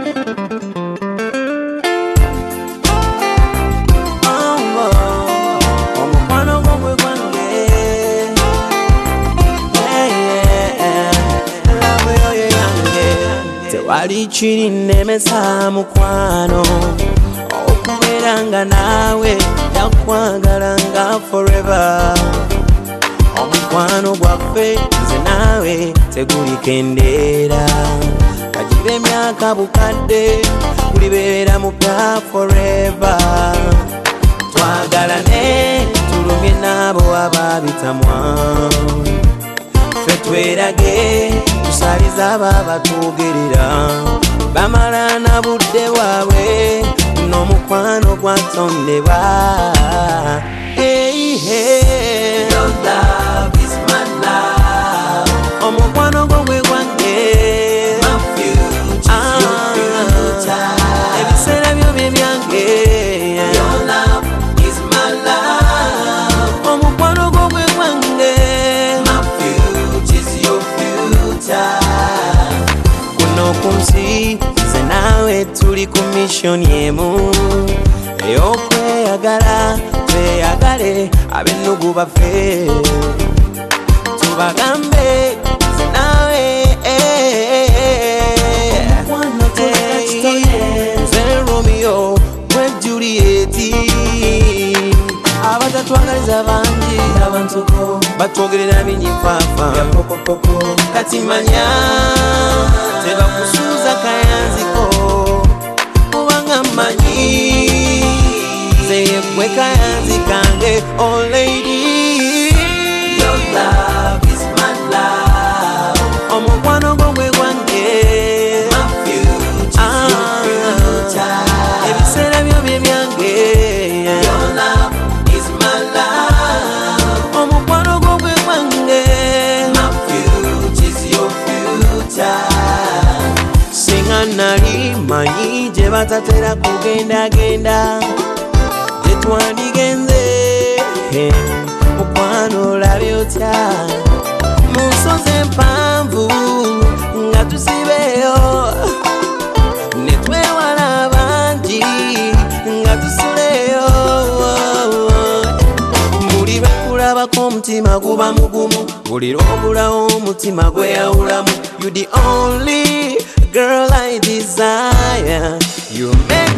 Wali chiri nemesa mukwano okuberanga nawe yakwagalanga forever omukwano gwaffe nze nawe tegulikendera kajibe emyaka bukadde kulibeera mu bya forever twagalane tulumye n'abo ababitamwa ffe twerage tusaliza baba tugerera bamala na budde waabwe n'omukwano gwatondebwa. Hey, hey. Your love is my love. Omukwano gwe gwange. My future, your future. Ebiseera byo bye byange. Your love is my love. Omukwano gwe gwange. My future is your future. Kuno kunsi nze nawe tuli ku mission yemu ey'okweyagala tweyagale abennugu baffe tubagambe nze nawe nze Romeo gwe Juliet abatatwagaliza bangi abantuko batwogerera binyifaafa kati manya tebakusuuza kayanziko kubanga manyi nze gwe kayanzi kange. Oh lady, your love is my love. Omukwano gwe gwange. My future is your future. Ebiseera byo bye byange. Your love is my love. Omukwano gwe gwange. My future is your future. Singa nali manyi gye batatera kugendagenda gye twandigenze mukwano olabye otya mu nsozi empanvu nga tusibeeyo ne twewala abangi nga tusuleyo buli lwe kulabako omutima guba mugumu buli lw'obulawo omutima gweyawulamu. You the only girl I desire. You make